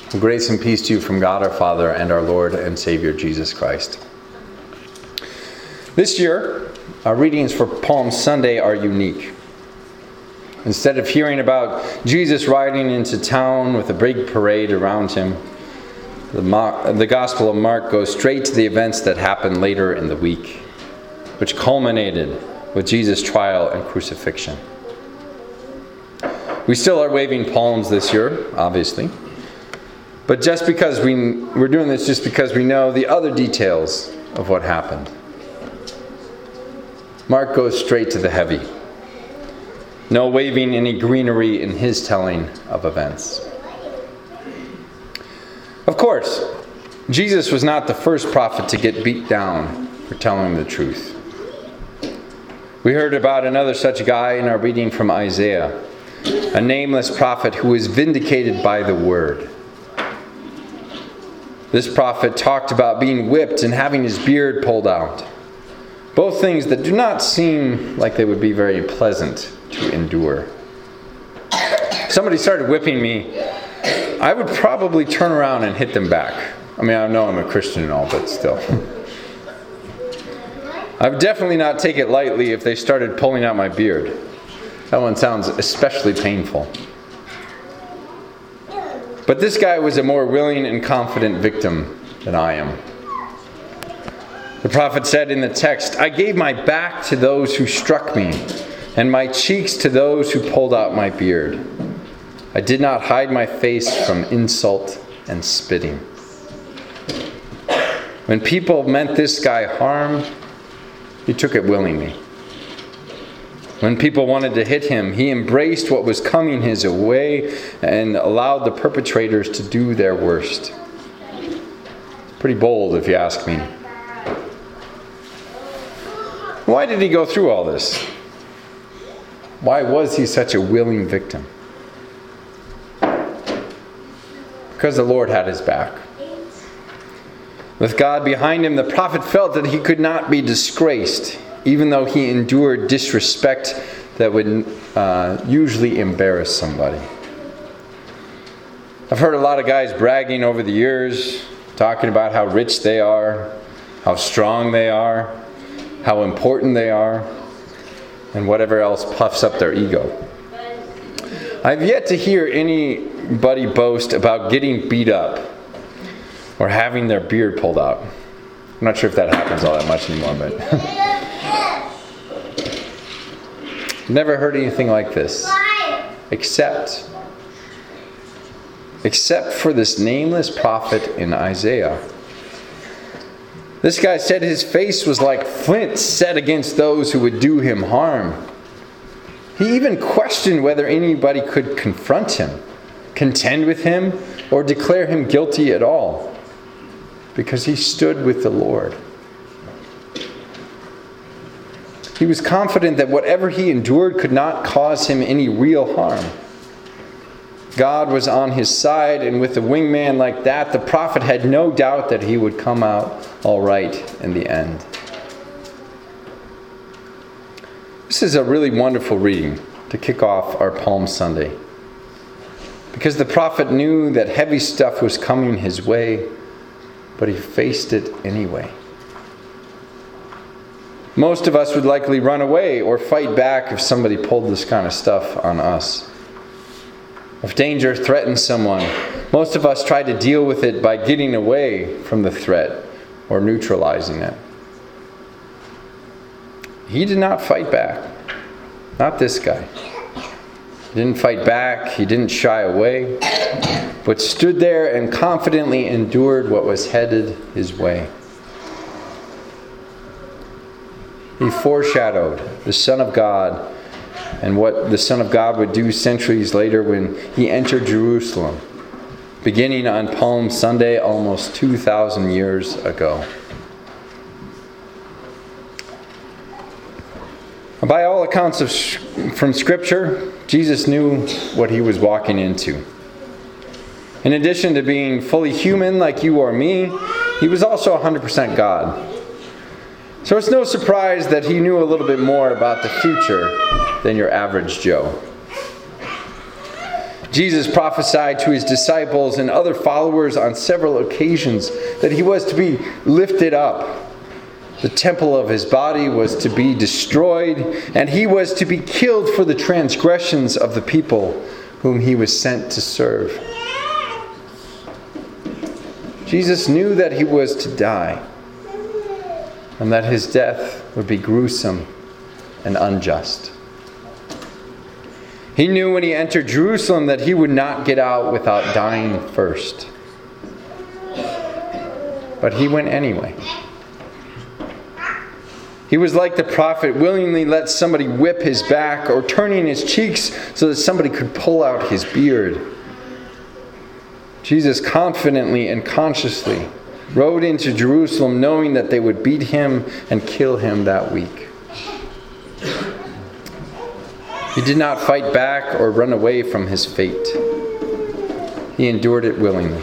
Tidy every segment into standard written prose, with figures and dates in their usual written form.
Grace and peace to you from God our Father and our Lord and Savior Jesus Christ. This year, our readings for Palm Sunday are unique. Instead of hearing about Jesus riding into town with a big parade around him, the Gospel of Mark goes straight to the events that happened later in the week, which culminated with Jesus' trial and crucifixion. We still are waving palms this year, obviously. But just because we're doing this just because we know the other details of what happened. Mark goes straight to the heavy. No waving any greenery in his telling of events. Of course, Jesus was not the first prophet to get beat down for telling the truth. We heard about another such guy in our reading from Isaiah, a nameless prophet who was vindicated by the word. This prophet talked about being whipped and having his beard pulled out. Both things that do not seem like they would be very pleasant to endure. If somebody started whipping me, I would probably turn around and hit them back. I mean, I know I'm a Christian and all, but still. I would definitely not take it lightly if they started pulling out my beard. That one sounds especially painful. But this guy was a more willing and confident victim than I am. The prophet said in the text, "I gave my back to those who struck me, and my cheeks to those who pulled out my beard. I did not hide my face from insult and spitting." When people meant this guy harm, he took it willingly. When people wanted to hit him, he embraced what was coming his way and allowed the perpetrators to do their worst. Pretty bold, if you ask me. Why did he go through all this? Why was he such a willing victim? Because the Lord had his back. With God behind him, the prophet felt that he could not be disgraced, even though he endured disrespect that would usually embarrass somebody. I've heard a lot of guys bragging over the years, talking about how rich they are, how strong they are, how important they are, and whatever else puffs up their ego. I've yet to hear anybody boast about getting beat up or having their beard pulled out. I'm not sure if that happens all that much anymore, but never heard anything like this. Except for this nameless prophet in Isaiah. This guy said his face was like flint set against those who would do him harm. He even questioned whether anybody could confront him, contend with him, or declare him guilty at all, because he stood with the Lord. He was confident that whatever he endured could not cause him any real harm. God was on his side, and with a wingman like that, the prophet had no doubt that he would come out all right in the end. This is a really wonderful reading to kick off our Palm Sunday, because the prophet knew that heavy stuff was coming his way, but he faced it anyway. Most of us would likely run away or fight back if somebody pulled this kind of stuff on us. If danger threatens someone, most of us try to deal with it by getting away from the threat or neutralizing it. He did not fight back. Not this guy. He didn't fight back. He didn't shy away, but stood there and confidently endured what was headed his way. He foreshadowed the Son of God and what the Son of God would do centuries later when he entered Jerusalem, beginning on Palm Sunday almost 2,000 years ago. By all accounts from Scripture, Jesus knew what he was walking into. In addition to being fully human like you or me, he was also 100% God. So it's no surprise that he knew a little bit more about the future than your average Joe. Jesus prophesied to his disciples and other followers on several occasions that he was to be lifted up. The temple of his body was to be destroyed, and he was to be killed for the transgressions of the people whom he was sent to serve. Jesus knew that he was to die, and that his death would be gruesome and unjust. He knew when he entered Jerusalem that he would not get out without dying first. But he went anyway. He was like the prophet, willingly let somebody whip his back or turning his cheeks so that somebody could pull out his beard. Jesus confidently and consciously rode into Jerusalem knowing that they would beat him and kill him that week. He did not fight back or run away from his fate. He endured it willingly.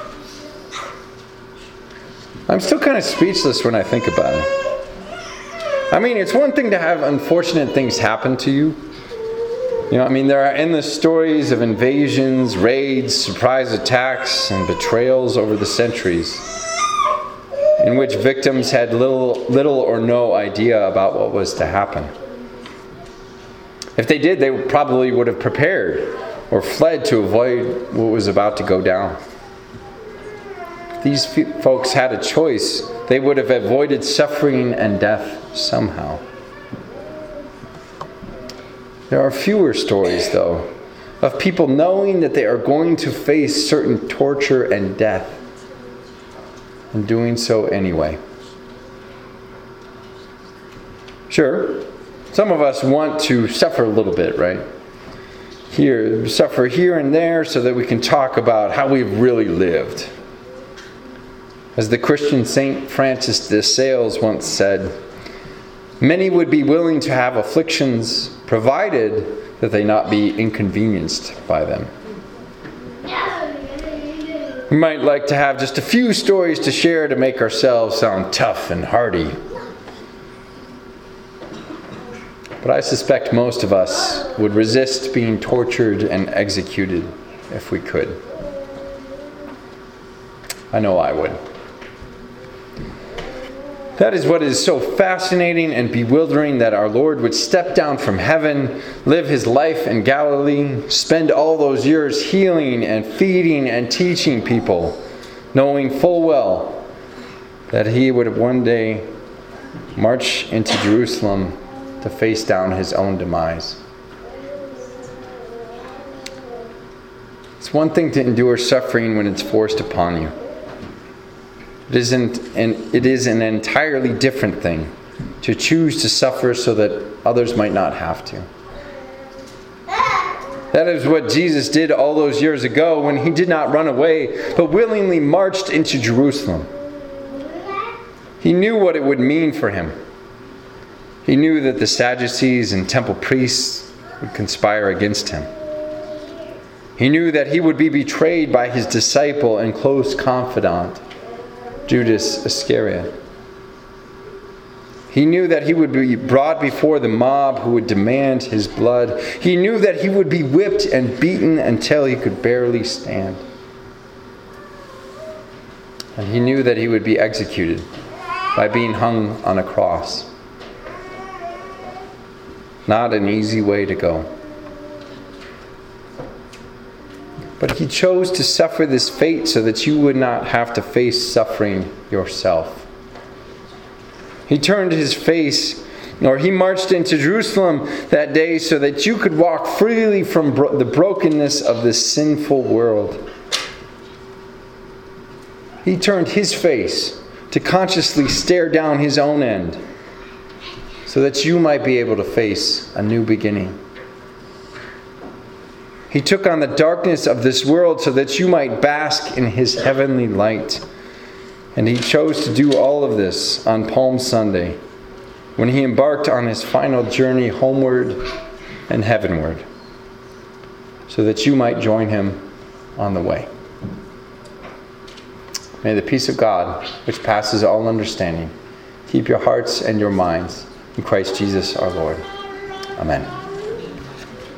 I'm still kind of speechless when I think about it. I mean, it's one thing to have unfortunate things happen to you. There are endless stories of invasions, raids, surprise attacks, and betrayals over the centuries, in which victims had little or no idea about what was to happen. If they did, they probably would have prepared or fled to avoid what was about to go down. If these folks had a choice, they would have avoided suffering and death somehow. There are fewer stories, though, of people knowing that they are going to face certain torture and death, and doing so anyway. Sure, some of us want to suffer a little bit, right? Suffer here and there so that we can talk about how we've really lived. As the Christian Saint Francis de Sales once said, many would be willing to have afflictions, provided that they not be inconvenienced by them. We might like to have just a few stories to share to make ourselves sound tough and hardy. But I suspect most of us would resist being tortured and executed if we could. I know I would. That is what is so fascinating and bewildering, that our Lord would step down from heaven, live his life in Galilee, spend all those years healing and feeding and teaching people, knowing full well that he would one day march into Jerusalem to face down his own demise. It's one thing to endure suffering when it's forced upon you. It is an entirely different thing to choose to suffer so that others might not have to. That is what Jesus did all those years ago when he did not run away, but willingly marched into Jerusalem. He knew what it would mean for him. He knew that the Sadducees and temple priests would conspire against him. He knew that he would be betrayed by his disciple and close confidant, Judas Iscariot. He knew that he would be brought before the mob who would demand his blood. He knew that he would be whipped and beaten until he could barely stand. And he knew that he would be executed by being hung on a cross. Not an easy way to go. But he chose to suffer this fate so that you would not have to face suffering yourself. He turned his face, or he marched into Jerusalem that day so that you could walk freely from the brokenness of this sinful world. He turned his face to consciously stare down his own end so that you might be able to face a new beginning. He took on the darkness of this world so that you might bask in his heavenly light. And he chose to do all of this on Palm Sunday, when he embarked on his final journey homeward and heavenward, so that you might join him on the way. May the peace of God, which passes all understanding, keep your hearts and your minds in Christ Jesus our Lord. Amen.